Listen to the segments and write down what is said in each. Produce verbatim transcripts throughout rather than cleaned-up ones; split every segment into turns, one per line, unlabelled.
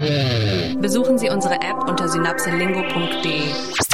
Besuchen Sie unsere App unter synapselingo punkt de.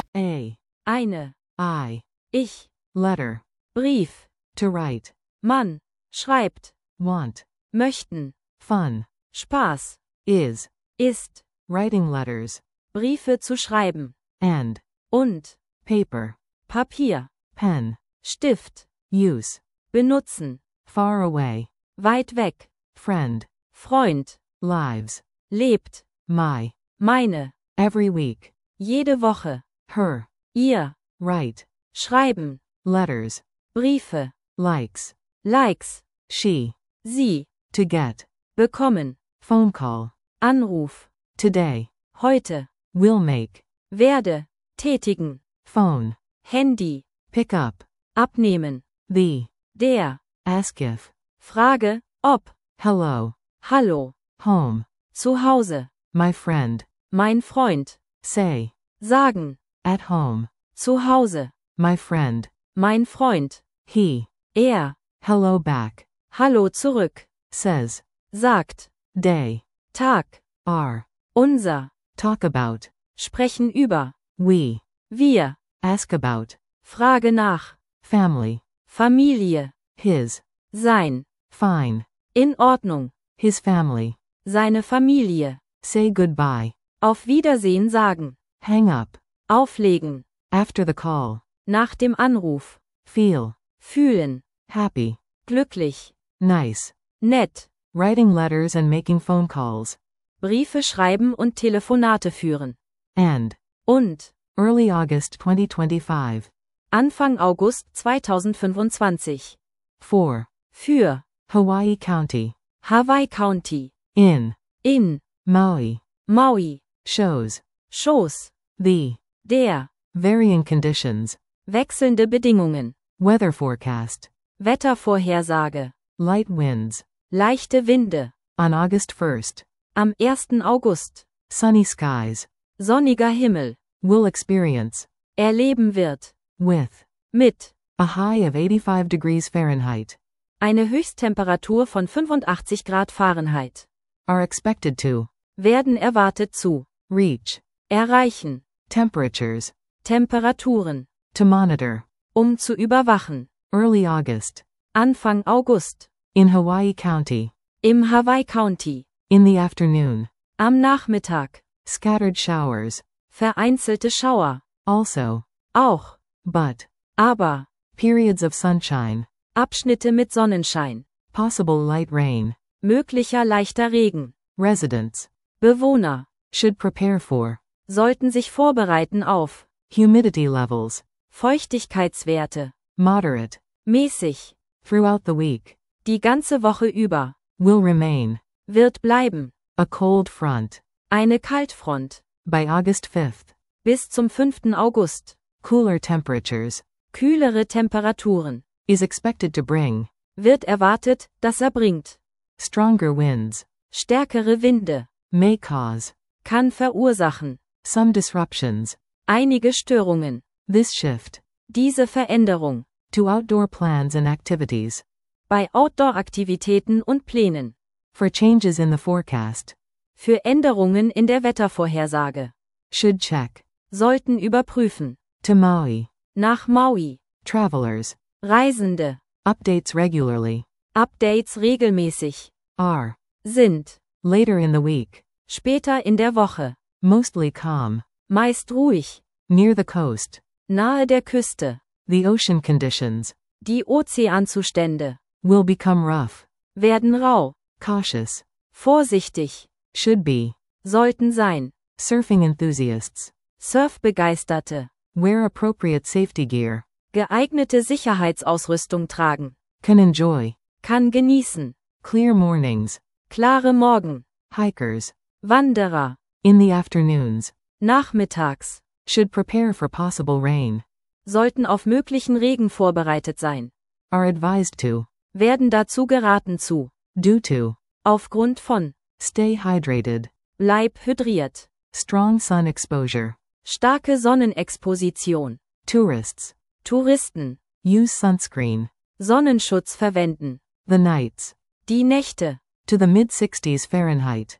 A.
Eine.
I.
Ich.
Letter.
Brief.
To write.
Man. Schreibt.
Want.
Möchten.
Fun.
Spaß.
Is.
Ist.
Writing letters.
Briefe zu schreiben.
And.
Und.
Paper.
Papier.
Pen.
Stift.
Use.
Benutzen.
Far away.
Weit weg.
Friend.
Freund.
Lives.
Lebt.
My.
Meine.
Every week.
Jede Woche.
Her.
Ihr.
Write.
Schreiben.
Letters.
Briefe.
Likes.
Likes.
She.
Sie.
To get.
Bekommen.
Phone call.
Anruf.
Today.
Heute.
Will make.
Werde. Tätigen.
Phone.
Handy.
Pick up.
Abnehmen.
The.
Der.
Ask if.
Frage, ob.
Hello.
Hallo.
Home.
Zu Hause.
My friend.
Mein Freund.
Say.
Sagen.
At home.
Zu Hause.
My friend.
Mein Freund.
He.
Er.
Hello back.
Hallo zurück.
Says.
Sagt.
Day.
Tag.
Are.
Unser.
Talk about.
Sprechen über.
We.
Wir.
Ask about.
Frage nach.
Family.
Familie.
His.
Sein.
Fine.
In Ordnung.
His family.
Seine Familie.
Say goodbye.
Auf Wiedersehen sagen.
Hang up.
Auflegen.
After the call.
Nach dem Anruf.
Feel.
Fühlen.
Happy.
Glücklich.
Nice.
Nett.
Writing letters and making phone calls.
Briefe schreiben und Telefonate führen.
And.
Und.
Early August twenty twenty-five.
Anfang August zweitausendfünfundzwanzig.
For.
Für.
Hawaii County.
Hawaii County.
In.
In.
Maui.
Maui.
Shows.
Schoß.
The.
Der.
Varying conditions.
Wechselnde Bedingungen.
Weather forecast.
Wettervorhersage.
Light winds.
Leichte Winde.
On August first.
Am ersten August.
Sunny skies.
Sonniger Himmel.
Will experience.
Erleben wird.
With.
Mit.
A high of eighty-five degrees Fahrenheit.
Eine Höchsttemperatur von fünfundachtzig Grad Fahrenheit.
Are expected to.
Werden erwartet zu.
Reach.
Erreichen.
Temperatures.
Temperaturen.
To monitor.
Um zu überwachen.
Early August.
Anfang August.
In Hawaii County.
Im Hawaii County.
In the afternoon.
Am Nachmittag.
Scattered showers.
Vereinzelte Schauer.
Also.
Auch.
But.
Aber.
Periods of sunshine.
Abschnitte mit Sonnenschein.
Possible light rain.
Möglicher leichter Regen.
Residents.
Bewohner.
Should prepare for.
Sollten sich vorbereiten auf.
Humidity levels.
Feuchtigkeitswerte.
Moderate.
Mäßig.
Throughout the week.
Die ganze Woche über.
Will remain.
Wird bleiben.
A cold front.
Eine Kaltfront.
By August fifth.
Bis zum fünften August.
Cooler temperatures.
Kühlere Temperaturen.
Is expected to bring.
Wird erwartet, dass er bringt.
Stronger winds.
Stärkere Winde.
May cause.
Kann verursachen.
Some disruptions.
Einige Störungen.
This shift.
Diese Veränderung.
To outdoor plans and activities.
Bei Outdoor-Aktivitäten und Plänen.
For changes in the forecast.
Für Änderungen in der Wettervorhersage.
Should check.
Sollten überprüfen.
To Maui.
Nach Maui.
Travelers.
Reisende.
Updates regularly.
Updates regelmäßig.
Are.
Sind.
Later in the week.
Später in der Woche.
Mostly calm.
Meist ruhig.
Near the coast.
Nahe der Küste.
The ocean conditions.
Die Ozeanzustände.
Will become rough.
Werden rau.
Cautious.
Vorsichtig.
Should be.
Sollten sein.
Surfing enthusiasts.
Surfbegeisterte.
Wear appropriate safety gear.
Geeignete Sicherheitsausrüstung tragen.
Can enjoy.
Kann genießen.
Clear mornings.
Klare Morgen.
Hikers.
Wanderer.
In the afternoons.
Nachmittags.
Should prepare for possible rain.
Sollten auf möglichen Regen vorbereitet sein.
Are advised to.
Werden dazu geraten zu.
Due to.
Aufgrund von.
Stay hydrated.
Bleib hydriert.
Strong sun exposure.
Starke Sonnenexposition.
Tourists.
Touristen.
Use sunscreen.
Sonnenschutz verwenden.
The nights.
Die Nächte.
To the mid sixties Fahrenheit.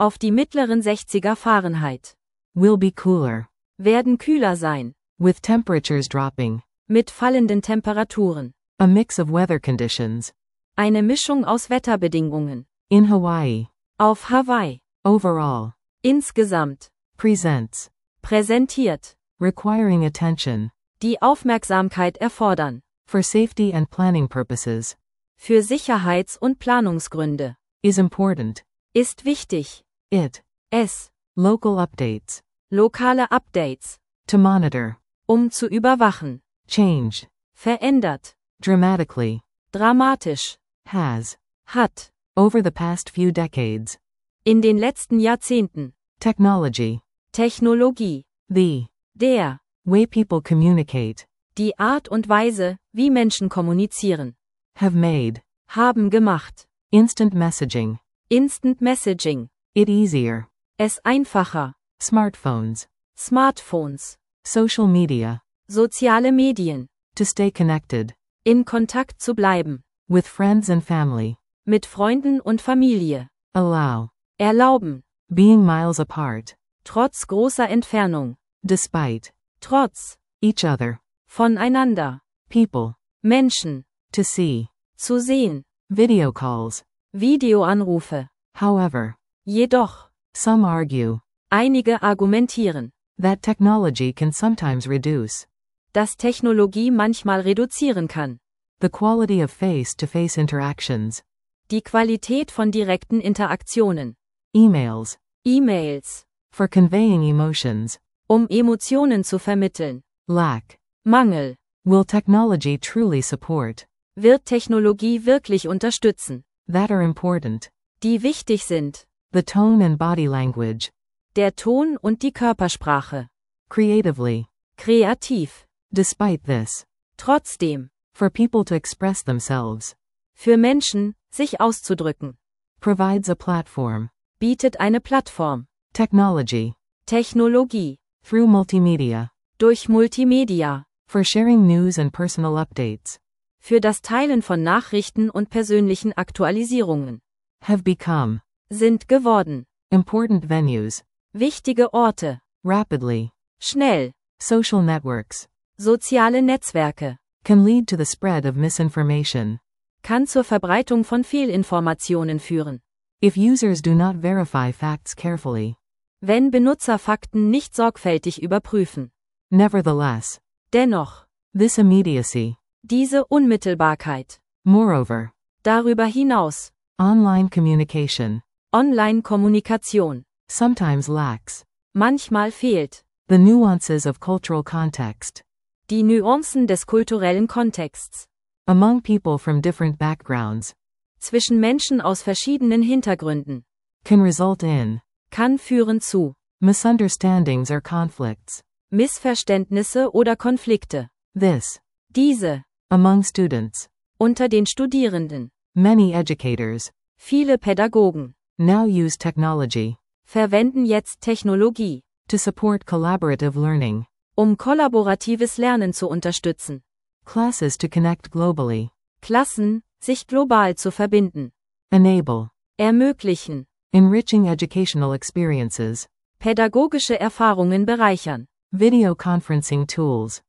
Auf die mittleren sechziger Fahrenheit.
Will be cooler.
Werden kühler sein.
With temperatures dropping.
Mit fallenden Temperaturen.
A mix of weather conditions.
Eine Mischung aus Wetterbedingungen.
In Hawaii.
Auf Hawaii.
Overall.
Insgesamt.
Presents.
Präsentiert.
Requiring attention.
Die Aufmerksamkeit erfordern.
For safety and planning purposes.
Für Sicherheits- und Planungsgründe.
Is important.
Ist wichtig.
It.
Es.
Local updates.
Lokale Updates.
To monitor.
Um zu überwachen.
Change.
Verändert.
Dramatically.
Dramatisch.
Has.
Hat.
Over the past few decades.
In den letzten Jahrzehnten.
Technology.
Technologie.
The.
Der.
Way people communicate.
Die Art und Weise, wie Menschen kommunizieren.
Have made.
Haben gemacht.
Instant messaging.
Instant Messaging.
It easier.
Es einfacher.
Smartphones.
Smartphones.
Social media.
Soziale Medien.
To stay connected.
In Kontakt zu bleiben.
With friends and family.
Mit Freunden und Familie.
Allow.
Erlauben.
Being miles apart.
Trotz großer Entfernung.
Despite.
Trotz.
Each other.
Voneinander.
People.
Menschen.
To see.
Zu sehen.
Video calls.
Videoanrufe.
However.
Jedoch.
Some argue.
Einige argumentieren.
That technology can sometimes reduce.
Dass Technologie manchmal reduzieren kann.
The quality of face-to-face interactions.
Die Qualität von direkten Interaktionen.
Emails.
E-Mails.
For conveying emotions.
Um Emotionen zu vermitteln.
Lack.
Mangel.
Will technology truly support?
Wird Technologie wirklich unterstützen?
That are important.
Die wichtig sind.
The tone and body language.
Der Ton und die Körpersprache.
Creatively.
Kreativ.
Despite this.
Trotzdem.
For people to express themselves.
Für Menschen, sich auszudrücken.
Provides a platform.
Bietet eine Plattform.
Technology.
Technologie.
Through multimedia.
Durch Multimedia.
For sharing news and personal updates.
Für das Teilen von Nachrichten und persönlichen Aktualisierungen.
Have become.
Sind geworden.
Important venues.
Wichtige Orte.
Rapidly.
Schnell.
Social networks.
Soziale Netzwerke.
Can lead to the spread of misinformation.
Kann zur Verbreitung von Fehlinformationen führen.
If users do not verify facts carefully.
Wenn Benutzer Fakten nicht sorgfältig überprüfen.
Nevertheless.
Dennoch.
This immediacy.
Diese Unmittelbarkeit.
Moreover.
Darüber hinaus.
Online communication.
Online-Kommunikation.
Sometimes lacks.
Manchmal fehlt.
The nuances of cultural context.
Die Nuancen des kulturellen Kontexts.
Among people from different backgrounds.
Zwischen Menschen aus verschiedenen Hintergründen.
Can result in.
Kann führen zu.
Misunderstandings or conflicts.
Missverständnisse oder Konflikte.
This.
Diese.
Among students.
Unter den Studierenden.
Many educators.
Viele Pädagogen.
Now use technology.
Verwenden jetzt Technologie.
To support collaborative learning.
Um kollaboratives Lernen zu unterstützen.
Classes to connect globally.
Klassen, sich global zu verbinden.
Enable.
Ermöglichen.
Enriching educational experiences.
Pädagogische Erfahrungen bereichern.
Video conferencing tools.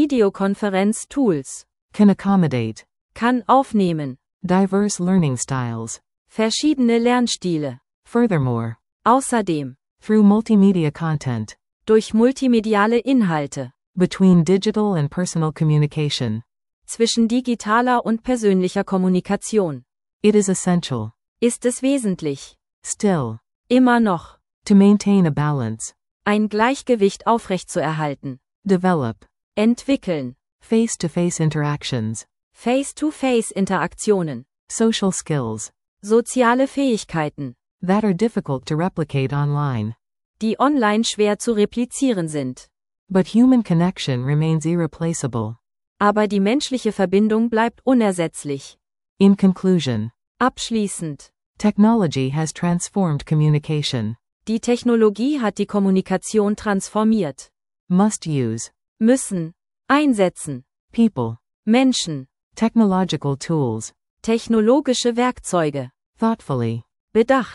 Videokonferenz-Tools.
Can accommodate.
Kann aufnehmen.
Diverse learning styles.
Verschiedene Lernstile.
Furthermore.
Außerdem.
Through multimedia content.
Durch multimediale Inhalte.
Between digital and personal communication.
Zwischen digitaler und persönlicher Kommunikation.
It is essential.
Ist es wesentlich.
Still.
Immer noch.
To maintain a balance.
Ein Gleichgewicht aufrechtzuerhalten.
Develop.
Entwickeln.
Face-to-face interactions.
Face-to-Face-Interaktionen.
Social skills.
Soziale Fähigkeiten.
That are difficult to replicate online.
Die online schwer zu replizieren sind.
But human connection remains irreplaceable.
Aber die menschliche Verbindung bleibt unersetzlich.
In conclusion.
Abschließend.
Technology has transformed communication.
Die Technologie hat die Kommunikation transformiert.
Must use.
Müssen. Einsetzen.
People.
Menschen.
Technological tools.
Technologische Werkzeuge.
Thoughtfully.
Bedacht.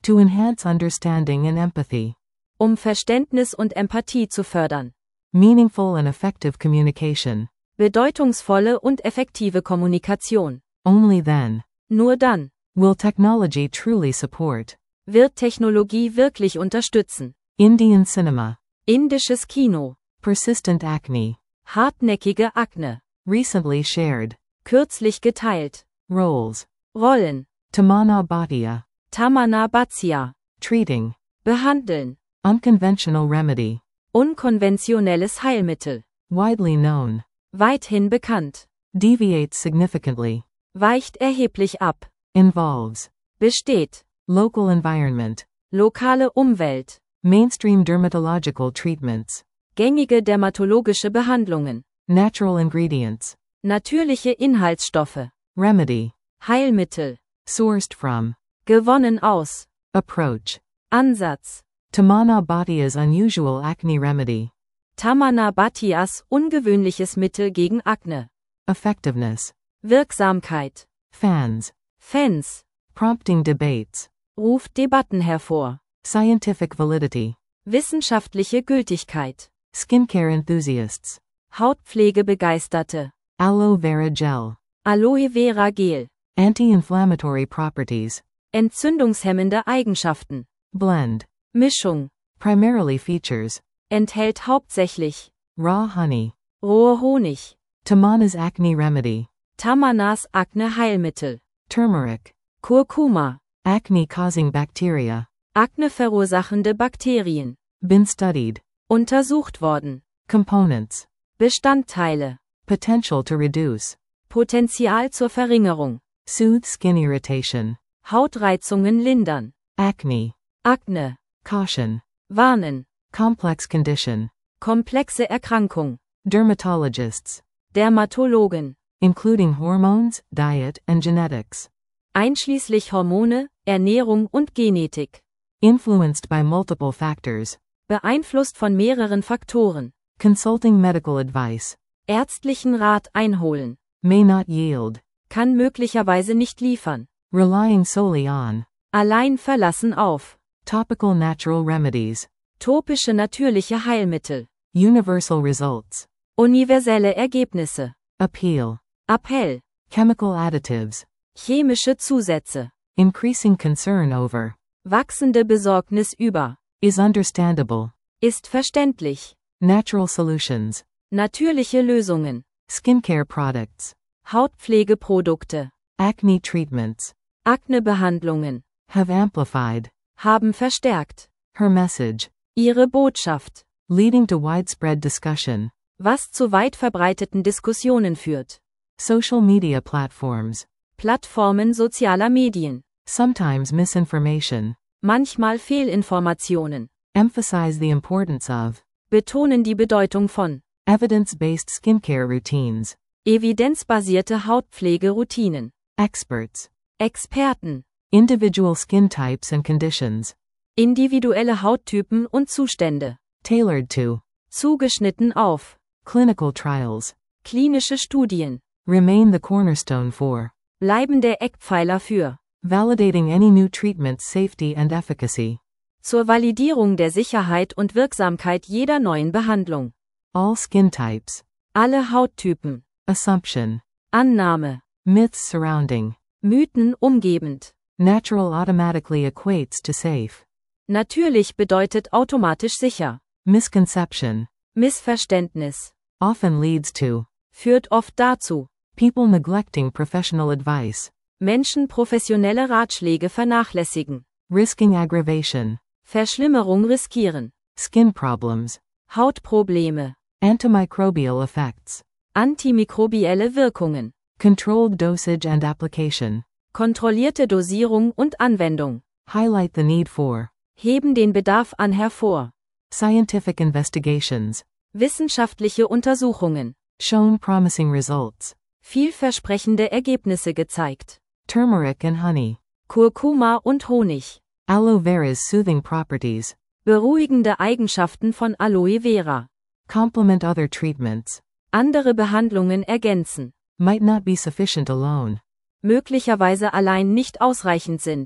To enhance understanding and empathy.
Um Verständnis und Empathie zu fördern.
Meaningful and effective communication.
Bedeutungsvolle und effektive Kommunikation.
Only then
Nur dann
will technology truly support.
wird Technologie wirklich unterstützen.
Indian cinema.
Indisches Kino.
Persistent acne.
Hartnäckige Akne.
Recently shared.
Kürzlich geteilt.
Roles.
Rollen.
Tamana Bhatia.
Tamana Bhatia.
Treating.
Behandeln.
Unconventional remedy.
Unkonventionelles Heilmittel.
Widely known.
Weithin bekannt.
Deviates significantly.
Weicht erheblich ab.
Involves.
Besteht.
Local environment.
Lokale Umwelt.
Mainstream dermatological treatments.
Gängige dermatologische Behandlungen.
Natural ingredients.
Natürliche Inhaltsstoffe.
Remedy.
Heilmittel.
Sourced from.
Gewonnen aus.
Approach.
Ansatz.
Tamana Bhatia's unusual acne remedy.
Tamana Bhatias ungewöhnliches Mittel gegen Akne.
Effectiveness.
Wirksamkeit.
Fans.
Fans.
Prompting debates.
Ruft Debatten hervor.
Scientific validity.
Wissenschaftliche Gültigkeit.
Skincare enthusiasts.
Hautpflegebegeisterte.
Aloe vera gel.
Aloe Vera Gel.
Anti-inflammatory properties.
Entzündungshemmende Eigenschaften.
Blend.
Mischung.
Primarily features.
Enthält hauptsächlich.
Raw honey.
Rohe Honig.
Tamana's acne remedy.
Tamanas Akne-Heilmittel.
Turmeric.
Kurkuma.
Acne-causing bacteria.
Akne verursachende Bakterien.
Been studied.
Untersucht worden.
Components.
Bestandteile.
Potential to reduce.
Potenzial zur Verringerung.
Soothe skin irritation.
Hautreizungen lindern.
Acne.
Akne.
Caution.
Warnen.
Complex condition.
Komplexe Erkrankung.
Dermatologists.
Dermatologen.
Including hormones, diet, and genetics.
Einschließlich Hormone, Ernährung und Genetik.
Influenced by multiple factors.
Beeinflusst von mehreren Faktoren.
Consulting medical advice.
Ärztlichen Rat einholen.
May not yield.
Kann möglicherweise nicht liefern.
Relying solely on.
Allein verlassen auf.
Topical natural remedies.
Topische natürliche Heilmittel.
Universal results.
Universelle Ergebnisse.
Appeal.
Appell.
Chemical additives.
Chemische Zusätze.
Increasing concern over.
Wachsende Besorgnis über.
Is understandable.
Ist verständlich.
Natural solutions.
Natürliche Lösungen.
Skincare products.
Hautpflegeprodukte.
Acne treatments.
Aknebehandlungen.
Have amplified.
Haben verstärkt.
Her message.
Ihre Botschaft.
Leading to widespread discussion.
Was zu weit verbreiteten Diskussionen führt.
Social media platforms.
Plattformen sozialer Medien.
Sometimes misinformation.
Manchmal Fehlinformationen.
Emphasize the importance of.
Betonen die Bedeutung von.
Evidence-based skincare routines.
Evidenzbasierte Hautpflegeroutinen.
Experts.
Experten.
Individual skin types and conditions.
Individuelle Hauttypen und Zustände.
Tailored to.
Zugeschnitten auf.
Clinical trials.
Klinische Studien.
Remain the cornerstone for.
Bleiben der Eckpfeiler für.
Validating any new treatment's safety and efficacy.
Zur Validierung der Sicherheit und Wirksamkeit jeder neuen Behandlung.
All skin types.
Alle Hauttypen.
Assumption.
Annahme.
Myths surrounding.
Mythen umgebend.
Natural automatically equates to safe.
Natürlich bedeutet automatisch sicher.
Misconception.
Missverständnis.
Often leads to.
Führt oft dazu.
People neglecting professional advice.
Menschen professionelle Ratschläge vernachlässigen.
Risking aggravation.
Verschlimmerung riskieren.
Skin problems.
Hautprobleme.
Antimicrobial effects.
Antimikrobielle Wirkungen.
Controlled dosage and application.
Kontrollierte Dosierung und Anwendung.
Highlight the need for.
Heben den Bedarf an hervor.
Scientific investigations.
Wissenschaftliche Untersuchungen.
Shown promising results.
Vielversprechende Ergebnisse gezeigt.
Turmeric and honey.
Kurkuma und Honig.
Aloe vera's soothing properties.
Beruhigende Eigenschaften von Aloe Vera.
Complement other treatments.
Andere Behandlungen ergänzen.
Might not be sufficient alone.
Möglicherweise allein nicht ausreichend sind.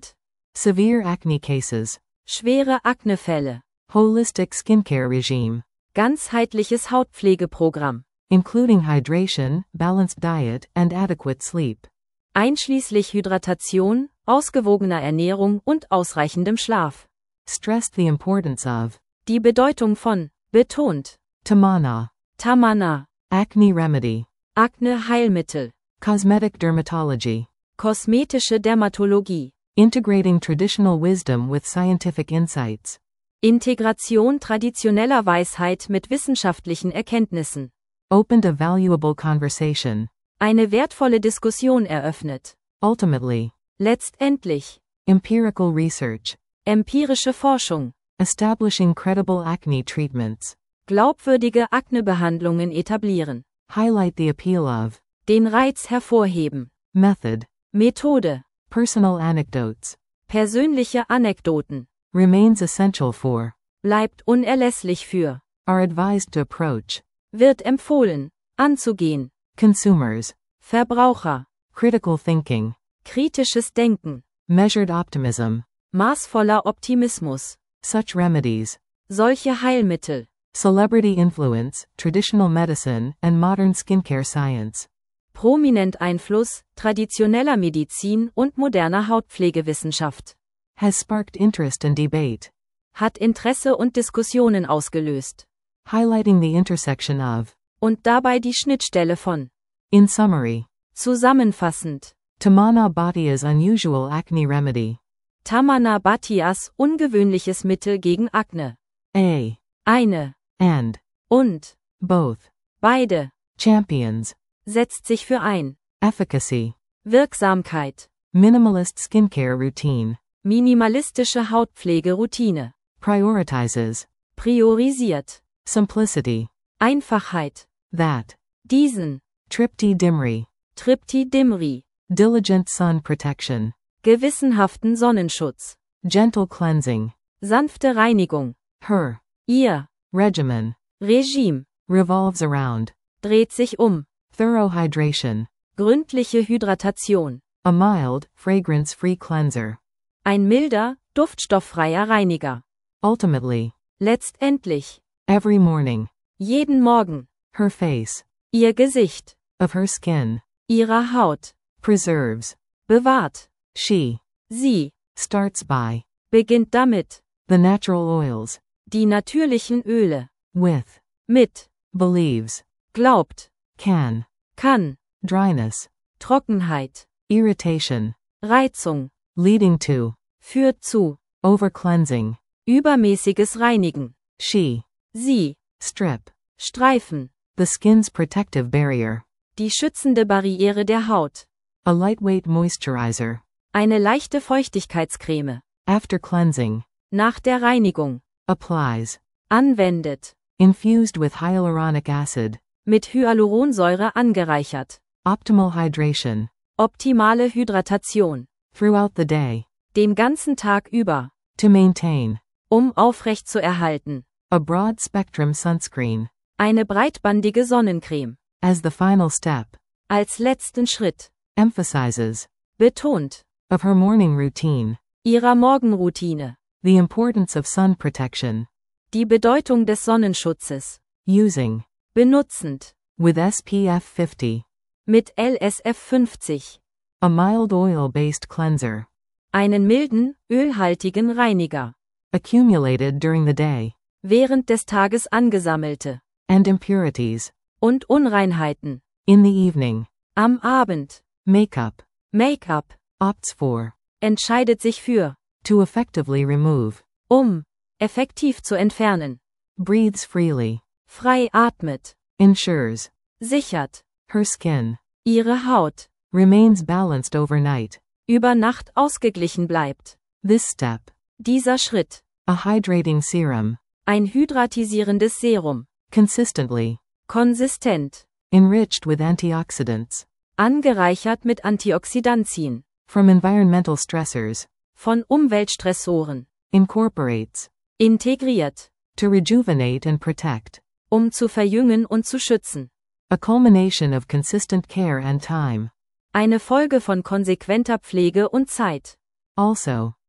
Severe acne cases.
Schwere Aknefälle.
Holistic skincare regime.
Ganzheitliches Hautpflegeprogramm.
Including hydration, balanced diet, and adequate sleep.
Einschließlich Hydratation, ausgewogener Ernährung und ausreichendem Schlaf.
Stressed the importance of.
Die Bedeutung von. Betont.
Tamana.
Tamana.
Acne remedy.
Akne-Heilmittel.
Cosmetic dermatology.
Kosmetische Dermatologie.
Integrating traditional wisdom with scientific insights.
Integration traditioneller Weisheit mit wissenschaftlichen Erkenntnissen.
Opened a valuable conversation.
Eine wertvolle Diskussion eröffnet.
Ultimately.
Letztendlich.
Empirical research.
Empirische Forschung.
Establishing credible acne treatments.
Glaubwürdige Aknebehandlungen etablieren.
Highlight the appeal of.
Den Reiz hervorheben.
Method.
Methode.
Personal anecdotes.
Persönliche Anekdoten.
Remains essential for.
Bleibt unerlässlich für.
Are advised to approach.
Wird empfohlen. Anzugehen.
Consumers.
Verbraucher.
Critical thinking.
Kritisches Denken.
Measured optimism.
Maßvoller Optimismus.
Such remedies.
Solche Heilmittel.
Celebrity influence, traditional medicine, and modern skincare science.
Prominent Einfluss, traditioneller Medizin und moderner Hautpflegewissenschaft.
Has sparked interest and debate.
Hat Interesse und Diskussionen ausgelöst.
Highlighting the intersection of.
Und dabei die Schnittstelle von.
In summary.
Zusammenfassend.
Tamana Bhatia's unusual acne remedy.
Tamana Bhatias ungewöhnliches Mittel gegen Akne.
A.
Eine.
And.
Und.
Both.
Beide.
Champions.
Setzt sich für ein.
Efficacy.
Wirksamkeit.
Minimalist skincare routine.
Minimalistische Hautpflegeroutine.
Prioritizes.
Priorisiert.
Simplicity.
Einfachheit.
That.
Diesen.
Tripti Dimri.
Tripti Dimri.
Diligent sun protection.
Gewissenhaften Sonnenschutz.
Gentle cleansing.
Sanfte Reinigung.
Her.
Ihr.
Regimen.
Regime.
Revolves around.
Dreht sich um.
Thorough hydration.
Gründliche Hydratation.
A mild, fragrance-free cleanser.
Ein milder, duftstofffreier Reiniger.
Ultimately.
Letztendlich.
Every morning.
Jeden Morgen.
Her face.
Ihr Gesicht.
Of her skin.
Ihrer Haut.
Preserves.
Bewahrt.
She.
Sie.
Starts by.
Beginnt damit.
The natural oils.
Die natürlichen Öle.
With.
Mit.
Believes.
Glaubt.
Can.
Kann.
Dryness.
Trockenheit.
Irritation.
Reizung.
Leading to.
Führt zu.
Overcleansing.
Übermäßiges Reinigen.
She.
Sie.
Strip.
Streifen.
The skin's protective barrier.
Die schützende Barriere der Haut.
A lightweight moisturizer.
Eine leichte Feuchtigkeitscreme.
After cleansing.
Nach der Reinigung.
Applies.
Anwendet.
Infused with hyaluronic acid.
Mit Hyaluronsäure angereichert.
Optimal hydration.
Optimale Hydratation.
Throughout the day.
Den ganzen Tag über.
To maintain.
Um aufrecht zu erhalten.
A broad spectrum sunscreen.
Eine breitbandige Sonnencreme.
As the final step.
Als letzten Schritt.
Emphasizes.
Betont.
Of her morning routine.
Ihrer Morgenroutine.
The importance of sun protection.
Die Bedeutung des Sonnenschutzes.
Using.
Benutzend.
With S P F fifty.
Mit L S F fünfzig.
A mild oil-based cleanser.
Einen milden, ölhaltigen Reiniger.
Accumulated during the day.
Während des Tages angesammelte.
And impurities.
Und Unreinheiten.
In the evening.
Am Abend.
Makeup.
Make-up.
Opts for.
Entscheidet sich für.
To effectively remove.
Um. Effektiv zu entfernen.
Breathes freely.
Frei atmet.
Ensures.
Sichert.
Her skin.
Ihre Haut.
Remains balanced overnight.
Über Nacht ausgeglichen bleibt.
This step.
Dieser Schritt.
A hydrating serum.
Ein hydratisierendes Serum.
Consistently.
Konsistent.
Enriched with antioxidants.
Angereichert mit Antioxidantien.
From environmental stressors.
Von Umweltstressoren.
Incorporates.
Integriert.
To rejuvenate and protect.
Um zu verjüngen und zu schützen.
A culmination of consistent care and time.
Eine Folge von konsequenter Pflege und Zeit.
Also.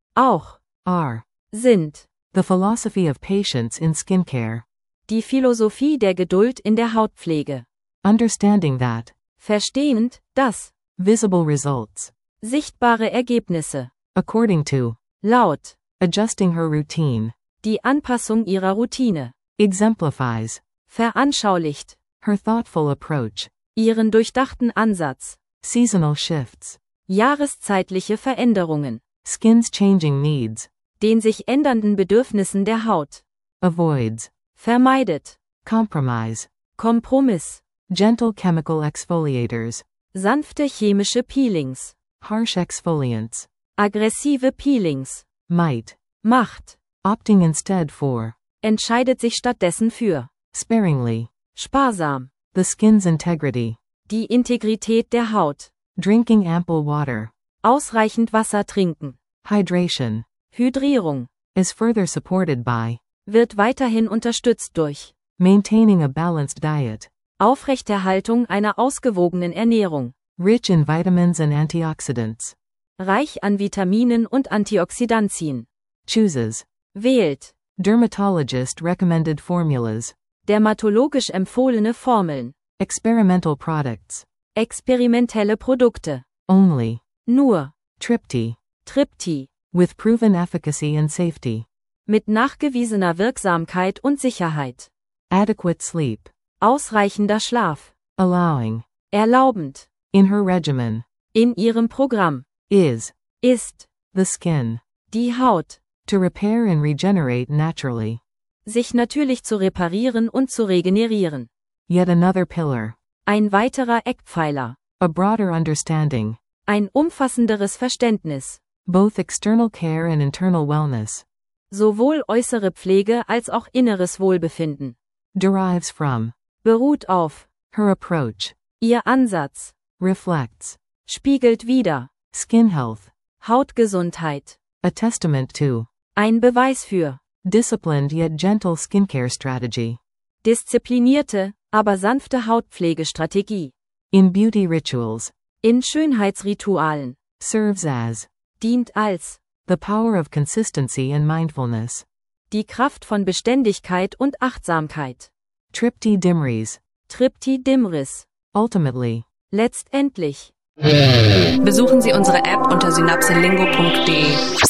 auch,
are,
sind,
the philosophy of patience in skincare.
die Philosophie der Geduld in der Hautpflege.
Understanding that,
Verstehend, dass,
visible results,
sichtbare Ergebnisse,
according to,
laut,
adjusting her routine,
die Anpassung ihrer Routine,
exemplifies,
veranschaulicht,
her thoughtful approach,
ihren durchdachten Ansatz,
seasonal shifts,
jahreszeitliche Veränderungen,
skin's changing needs,
den sich ändernden Bedürfnissen der Haut,
avoids,
vermeidet,
compromise,
Kompromiss,
gentle chemical exfoliators,
sanfte chemische Peelings,
harsh exfoliants,
aggressive Peelings,
might,
Macht,
opting instead for,
entscheidet sich stattdessen für,
sparingly,
sparsam,
the skin's integrity,
die Integrität der Haut,
drinking ample water,
ausreichend Wasser trinken,
hydration,
Hydrierung,
is further supported by,
wird weiterhin unterstützt durch,
maintaining a balanced diet,
Aufrechterhaltung einer ausgewogenen Ernährung,
rich in vitamins and antioxidants,
reich an Vitaminen und Antioxidantien,
chooses,
wählt,
dermatologist recommended formulas,
dermatologisch empfohlene Formeln,
experimental products,
experimentelle Produkte,
only,
nur,
Tripty,
Tripti,
with proven efficacy and safety,
mit nachgewiesener Wirksamkeit und Sicherheit,
adequate sleep,
ausreichender Schlaf,
allowing,
erlaubend,
in her regimen,
in ihrem Programm,
is,
ist,
the skin,
die Haut,
to repair and regenerate naturally,
sich natürlich zu reparieren und zu regenerieren.
yet another pillar,
Ein weiterer Eckpfeiler,
a broader understanding,
ein umfassenderes Verständnis,
both external care and internal wellness,
sowohl äußere Pflege als auch inneres Wohlbefinden,
derives from,
beruht auf,
her approach,
ihr Ansatz,
reflects,
spiegelt wider,
skin health,
Hautgesundheit,
a testament to,
ein Beweis für,
disciplined yet gentle skincare strategy,
disziplinierte, aber sanfte Hautpflegestrategie,
in beauty rituals,
in Schönheitsritualen,
serves as,
dient als,
the power of consistency and mindfulness,
die Kraft von Beständigkeit und Achtsamkeit,
Tripty Dimris,
Tripti Dimris,
ultimately,
letztendlich.
Besuchen Sie unsere App unter synapselingo punkt de.